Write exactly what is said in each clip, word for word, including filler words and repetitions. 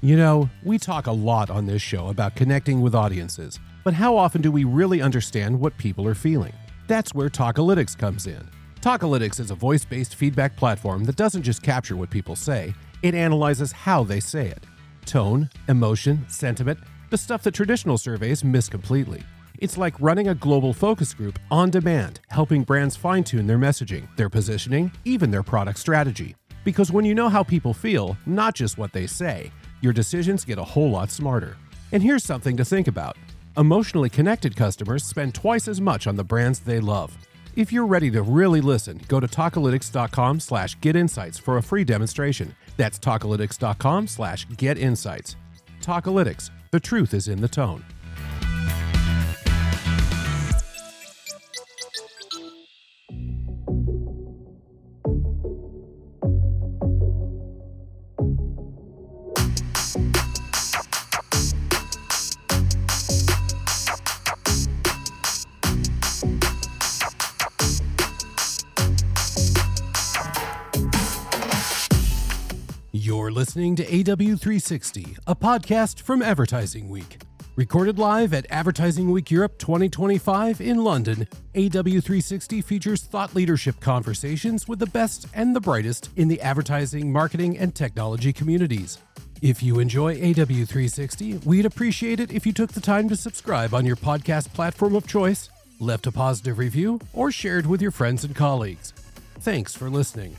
You know, we talk a lot on this show about connecting with audiences, but how often do we really understand what people are feeling? That's where Talkalytics comes in. Talkalytics is a voice-based feedback platform that doesn't just capture what people say, it analyzes how they say it. Tone, emotion, sentiment, the stuff that traditional surveys miss completely. It's like running a global focus group on demand, helping brands fine-tune their messaging, their positioning, even their product strategy. Because when you know how people feel, not just what they say, your decisions get a whole lot smarter. And here's something to think about. Emotionally connected customers spend twice as much on the brands they love. If you're ready to really listen, go to Talkalytics.com slash get insights for a free demonstration. That's Talkalytics.com slash get insights. Talkalytics, the truth is in the tone. You're listening to A W three sixty, a podcast from Advertising Week. Recorded live at Advertising Week Europe twenty twenty-five in London, A W three sixty features thought leadership conversations with the best and the brightest in the advertising, marketing, and technology communities. If you enjoy A W three sixty, we'd appreciate it if you took the time to subscribe on your podcast platform of choice, left a positive review, or shared with your friends and colleagues. Thanks for listening.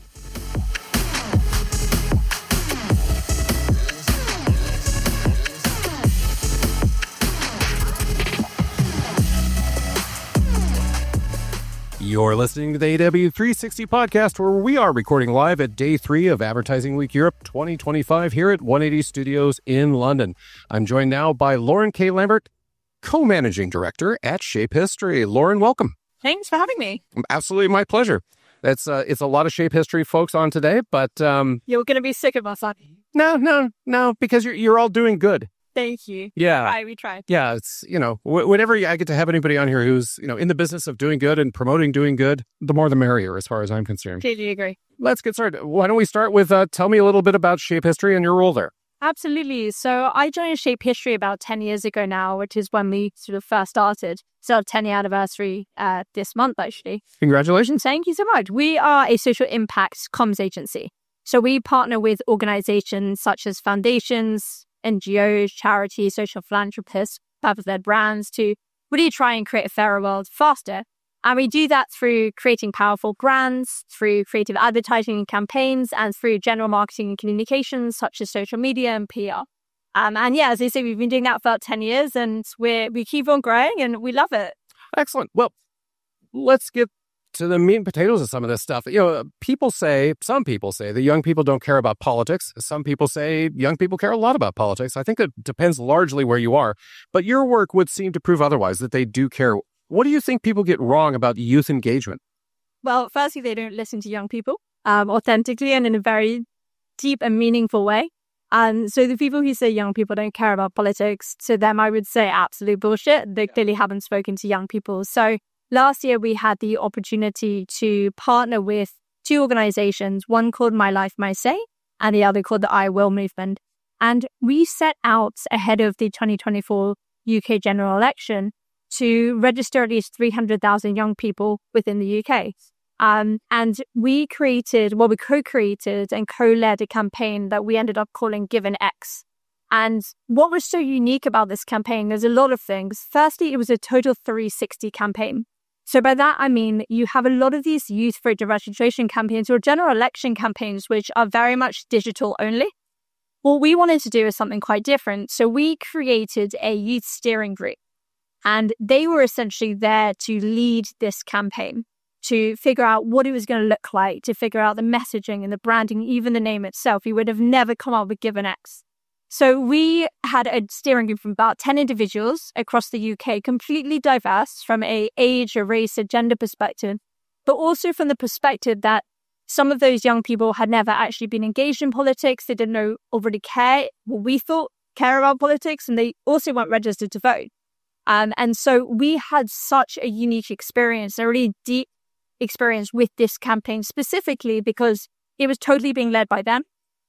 You're listening to the A W three sixty podcast, where we are recording live at day three of Advertising Week Europe twenty twenty-five here at one eighty Studios in London. I'm joined now by Lauren K. Lambert, co-managing director at Shape History. Lauren, welcome. Thanks for having me. Absolutely my pleasure. That's uh, it's a lot of Shape History folks on today, but um, you're going to be sick of us, aren't you? No, no, no, because you're you're all doing good. Thank you. Yeah. Right, we tried. Yeah, it's, you know, wh- whenever I get to have anybody on here who's, you know, in the business of doing good and promoting doing good, the more the merrier, as far as I'm concerned. Completely agree. Let's get started. Why don't we start with, uh, tell me a little bit about Shape History and your role there. Absolutely. So I joined Shape History about ten years ago now, which is when we sort of first started. So our ten-year anniversary uh, this month, actually. Congratulations. Thank you so much. We are a social impact comms agency. So we partner with organizations such as foundations, N G Os, charities, social philanthropists, purpose-led brands to really try and create a fairer world faster. And we do that through creating powerful brands, through creative advertising campaigns, and through general marketing and communications such as social media and P R. Um, and yeah, as I say, we've been doing that for about ten years and we're, we keep on growing and we love it. Excellent. Well, let's get to the meat and potatoes of some of this stuff. You know, people say, some people say that young people don't care about politics. Some people say young people care a lot about politics. I think it depends largely where you are. But your work would seem to prove otherwise, that they do care. What do you think people get wrong about youth engagement? Well, firstly, they don't listen to young people um, authentically and in a very deep and meaningful way. And so the people who say young people don't care about politics, to them, I would say absolute bullshit. They clearly haven't spoken to young people. So last year, we had the opportunity to partner with two organizations, one called My Life, My Say, and the other called the I Will Movement. And we set out ahead of the twenty twenty-four U K general election to register at least three hundred thousand young people within the U K. Um, and we created, well, we co-created and co-led a campaign that we ended up calling Give an X. And what was so unique about this campaign, there's a lot of things. Firstly, it was a total three sixty campaign. So by that, I mean, you have a lot of these youth voter registration campaigns or general election campaigns, which are very much digital only. What we wanted to do is something quite different. So we created a youth steering group, and they were essentially there to lead this campaign, to figure out what it was going to look like, to figure out the messaging and the branding, even the name itself. We would have never come up with Give an X. So we had a steering group from about ten individuals across the U K, completely diverse from a age, a race, a gender perspective, but also from the perspective that some of those young people had never actually been engaged in politics. They didn't know already care what we thought, care about politics, and they also weren't registered to vote. Um, and so we had such a unique experience, a really deep experience with this campaign specifically because it was totally being led by them.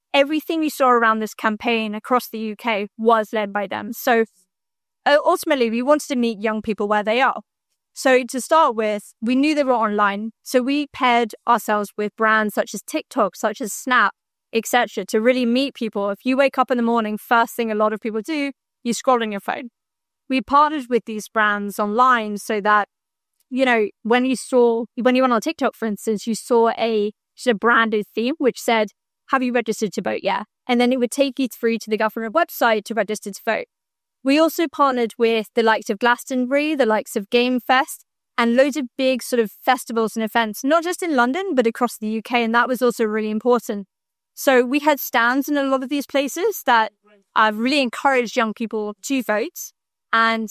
everything you saw around this campaign across the U K was led by them. So uh, ultimately, we wanted to meet young people where they are. So to start with, we knew they were online. So we paired ourselves with brands such as TikTok, such as Snap, et cetera, to really meet people. If you wake up in the morning, first thing a lot of people do, you scroll on your phone. We partnered with these brands online so that, you know, when you saw, when you went on TikTok, for instance, you saw a, a branded theme which said, have you registered to vote? Yeah. And then it would take you through to the government website to register to vote. We also partnered with the likes of Glastonbury, the likes of Game Fest, and loads of big sort of festivals and events, not just in London, but across the U K. And that was also really important. So we had stands in a lot of these places that uh, really encouraged young people to vote. And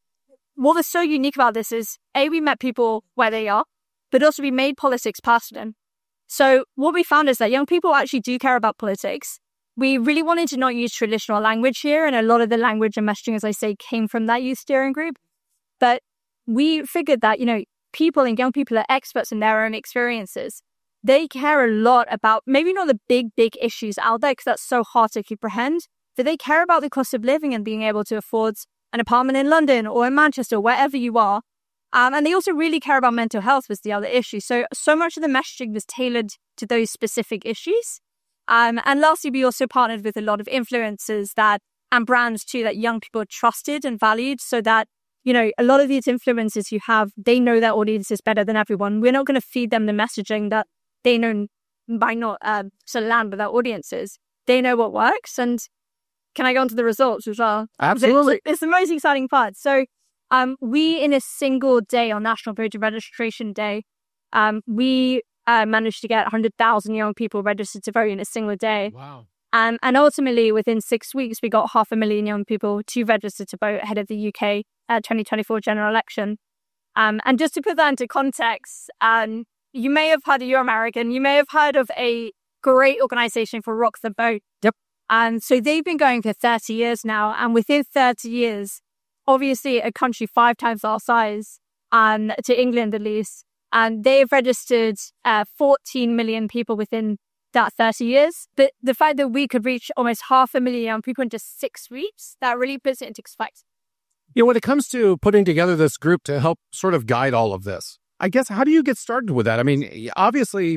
what was so unique about this is, A, we met people where they are, but also we made politics past them. So what we found is that young people actually do care about politics. We really wanted to not use traditional language here, and a lot of the language and messaging, as I say, came from that youth steering group. But we figured that, you know, people and young people are experts in their own experiences. They care a lot about maybe not the big, big issues out there because that's so hard to comprehend, but they care about the cost of living and being able to afford an apartment in London or in Manchester, wherever you are. Um, and they also really care about mental health was the other issue. So, so much of the messaging was tailored to those specific issues. Um, and lastly, we also partnered with a lot of influencers that and brands too that young people trusted and valued so that, you know, a lot of these influencers you have, they know their audiences better than everyone. We're not going to feed them the messaging that they know by not um, sort of land with their audiences. They know what works. And can I go on to the results as well? Absolutely. It's, it's the most exciting part. So um, we, in a single day on National Voter Registration Day, um, we uh, managed to get one hundred thousand young people registered to vote in a single day. Wow. Um, and ultimately, within six weeks, we got half a million young people to register to vote ahead of the U K uh, twenty twenty-four general election. Um, and just to put that into context, um, you may have heard of, you're American, you may have heard of a great organization for Rock the Vote. Yep. And so they've been going for thirty years now. And within thirty years, obviously a country five times our size, um, to England at least, and they've registered uh, fourteen million people within that thirty years. But the fact that we could reach almost half a million young people in just six weeks, that really puts it into perspective. You know, when it comes to putting together this group to help sort of guide all of this, I guess, how do you get started with that? I mean, obviously,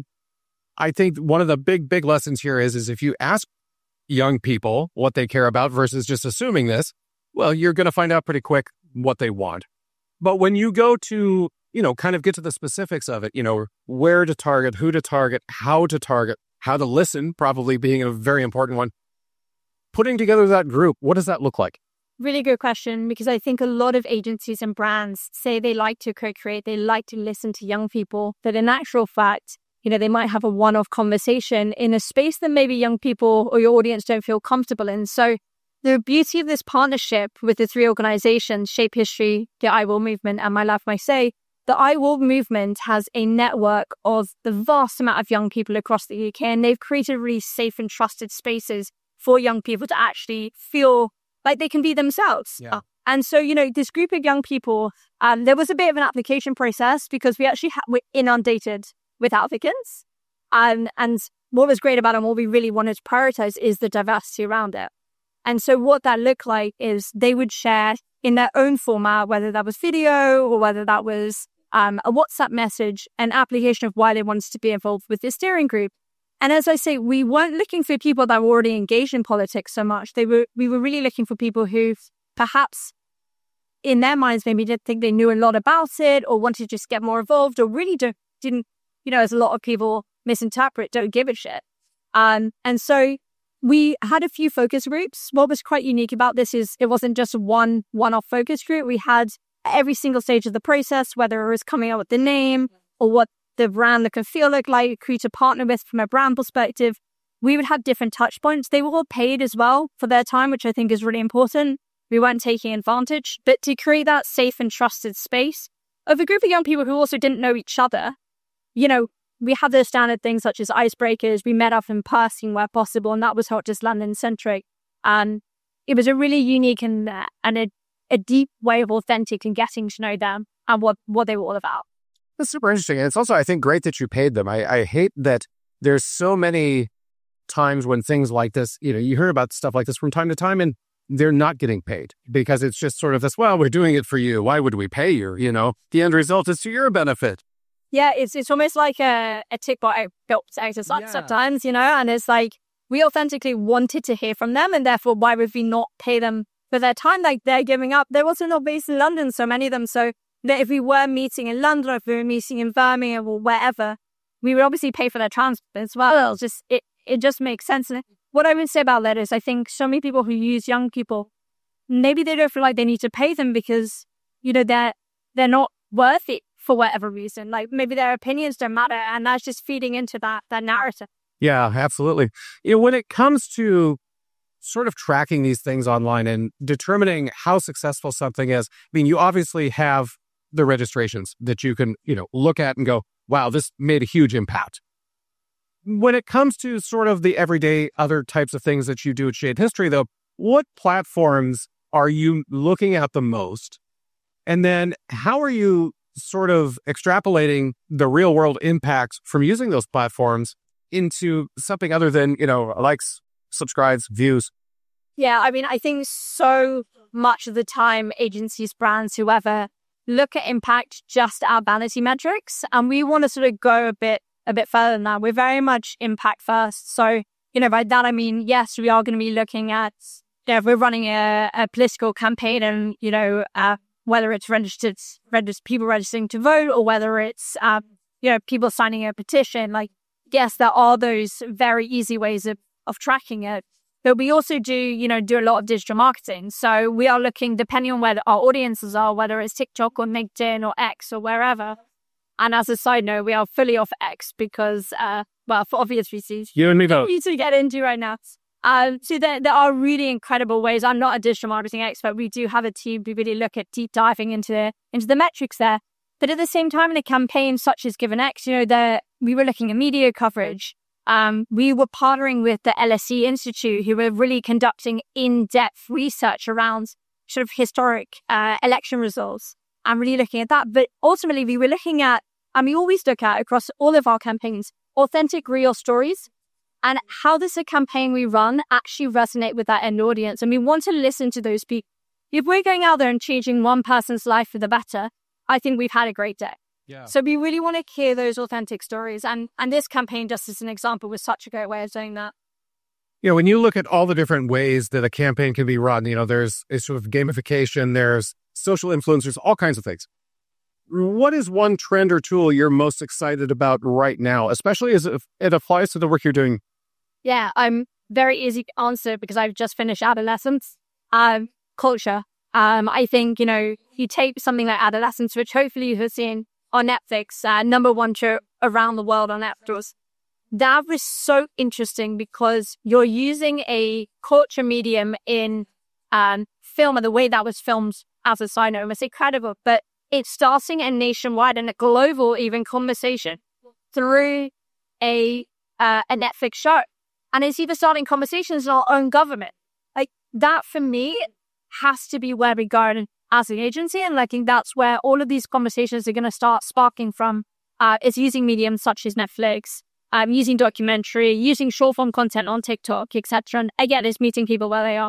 I think one of the big, big lessons here is, is if you ask young people what they care about versus just assuming this, well, you're going to find out pretty quick what they want. But when you go to, you know, kind of get to the specifics of it, you know, where to target, who to target, how to target, how to listen, probably being a very important one. Putting together that group, what does that look like? Really good question, because I think a lot of agencies and brands say they like to co-create, they like to listen to young people, but in actual fact, you know, they might have a one-off conversation in a space that maybe young people or your audience don't feel comfortable in. So the beauty of this partnership with the three organizations, Shape History, the I Will Movement, and My Life My Say, the I Will Movement has a network of the vast amount of young people across the U K, and they've created really safe and trusted spaces for young people to actually feel like they can be themselves. Yeah. And so, you know, this group of young people, um, there was a bit of an application process because we actually ha- were inundated with applicants. Um, and what was great about it and what we really wanted to prioritize is the diversity around it. And so what that looked like is they would share in their own format, whether that was video or whether that was um, a WhatsApp message, an application of why they wanted to be involved with this steering group. And as I say, we weren't looking for people that were already engaged in politics so much. They were, we were really looking for people who perhaps in their minds maybe didn't think they knew a lot about it or wanted to just get more involved or really don't, didn't, you know, as a lot of people misinterpret, don't give a shit. Um, and so we had a few focus groups. What was quite unique about this is it wasn't just one one-off focus group. We had every single stage of the process, whether it was coming up with the name or what the brand look and feel look like, who to partner with from a brand perspective. We would have different touch points. They were all paid as well for their time, which I think is really important. We weren't taking advantage, but to create that safe and trusted space of a group of young people who also didn't know each other, you know, we had the standard things such as icebreakers. We met up in person where possible, and that was not just London centric. And it was a really unique and uh, and a, a deep way of authentic and getting to know them and what, what they were all about. That's super interesting. And it's also, I think, great that you paid them. I, I hate that there's so many times when things like this, you know, you hear about stuff like this from time to time, and they're not getting paid because it's just sort of this, well, we're doing it for you. Why would we pay you? You know, the end result is to your benefit. Yeah, it's it's almost like a, a tick box exercise yeah. sometimes, you know, and it's like we authentically wanted to hear from them, and therefore why would we not pay them for their time? Like they're giving up. They're also not based in London, so many of them. So that if we were meeting in London or if we were meeting in Birmingham or wherever, we would obviously pay for their transport as well. It's just it, it just makes sense. And what I would say about that is I think so many people who use young people, maybe they don't feel like they need to pay them because, you know, they're they're not worth it for whatever reason. Like maybe their opinions don't matter, and that's just feeding into that that narrative. Yeah, absolutely. You know, when it comes to sort of tracking these things online and determining how successful something is, I mean, you obviously have the registrations that you can, you know, look at and go, wow, this made a huge impact. When it comes to sort of the everyday other types of things that you do at Shaped History, though, what platforms are you looking at the most? And then how are you sort of extrapolating the real world impacts from using those platforms into something other than, you know, likes, subscribes, views? Yeah, I mean, I think so much of the time, agencies, brands, whoever, look at impact just at vanity metrics. And we want to sort of go a bit a bit further than that. We're very much impact first. So, you know, by that, I mean, yes, we are going to be looking at, you know, if we're running a, a political campaign and, you know, uh, whether it's registered, registered people registering to vote or whether it's, um, you know, people signing a petition, like, yes, there are those very easy ways of, of tracking it. But we also do, you know, do a lot of digital marketing. So we are looking, depending on where our audiences are, whether it's TikTok or LinkedIn or X or wherever. And as a side note, we are fully off X because, uh, well, for obvious reasons, you and me both. Need to get into right now. Um, so there, there are really incredible ways. I'm not a digital marketing expert. We do have a team to really look at deep diving into the, into the metrics there. But at the same time, in a campaign such as Given X, you know, there we were looking at media coverage. Um, we were partnering with the L S E Institute, who were really conducting in-depth research around sort of historic uh, election results and really looking at that. But ultimately, we were looking at, and we always look at across all of our campaigns, authentic, real stories. And how does the campaign we run actually resonate with that end audience? And we want to listen to those people. If we're going out there and changing one person's life for the better, I think we've had a great day. Yeah. So we really want to hear those authentic stories. And, and this campaign, just as an example, was such a great way of doing that. You know, when you look at all the different ways that a campaign can be run, you know, there's a sort of gamification, there's social influencers, all kinds of things. What is one trend or tool you're most excited about right now, especially as it applies to the work you're doing? Yeah, I'm very easy to answer because I've just finished Adolescence. Um, culture. Um, I think, you know, you take something like Adolescence, which hopefully you have seen on Netflix, uh, number one show around the world on Netflix. That was so interesting because you're using a culture medium in um, film, and the way that was filmed, as a side note, was incredible. But it's starting a nationwide and a global even conversation through a uh, a Netflix show. And it's even starting conversations in our own government. Like that, for me, has to be where we go as an agency. And like that's where all of these conversations are going to start sparking from. Uh, is using mediums such as Netflix, um, using documentary, using short form content on TikTok, et cetera. And again, it's meeting people where they are.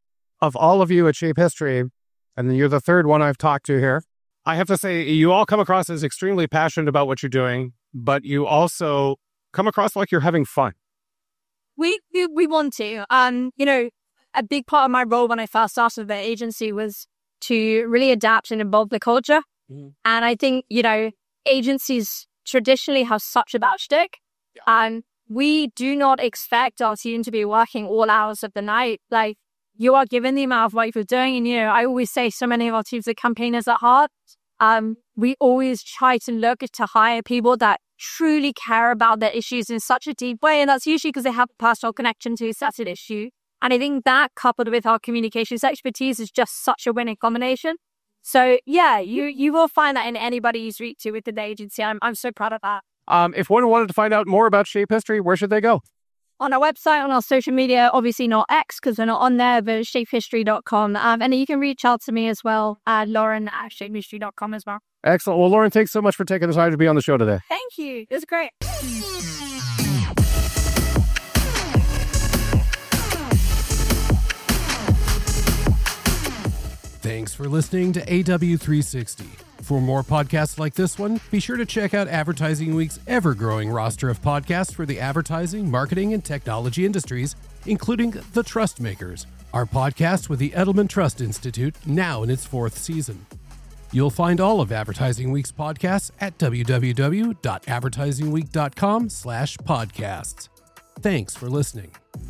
Of all of you at Shaped History, and you're the third one I've talked to here, I have to say you all come across as extremely passionate about what you're doing, but you also come across like you're having fun. We, we we want to. Um, you know, a big part of my role when I first started the agency was to really adapt and evolve the culture. Mm-hmm. And I think, you know, agencies traditionally have such a bad shtick. Yeah. And we do not expect our team to be working all hours of the night. Like, you are given the amount of work you're doing. And, you know, I always say so many of our teams are campaigners at heart. Um, we always try to look to hire people that truly care about their issues in such a deep way. And that's usually because they have a personal connection to a certain issue. And I think that, coupled with our communications expertise, is just such a winning combination. So yeah, you you will find that in anybody you speak to within the agency. I'm I'm so proud of that. Um, if one wanted to find out more about Shaped History, where should they go? On our website, on our social media, obviously not X because we're not on there, but shaped history dot com. Um, and you can reach out to me as well, uh, Lauren at shaped history dot com as well. Excellent. Well, Lauren, thanks so much for taking the time to be on the show today. Thank you. It was great. Thanks for listening to A W three sixty. For more podcasts like this one, be sure to check out Advertising Week's ever-growing roster of podcasts for the advertising, marketing, and technology industries, including The Trust Makers, our podcast with the Edelman Trust Institute, now in its fourth season. You'll find all of Advertising Week's podcasts at w w w dot advertising week dot com slash podcasts. Thanks for listening.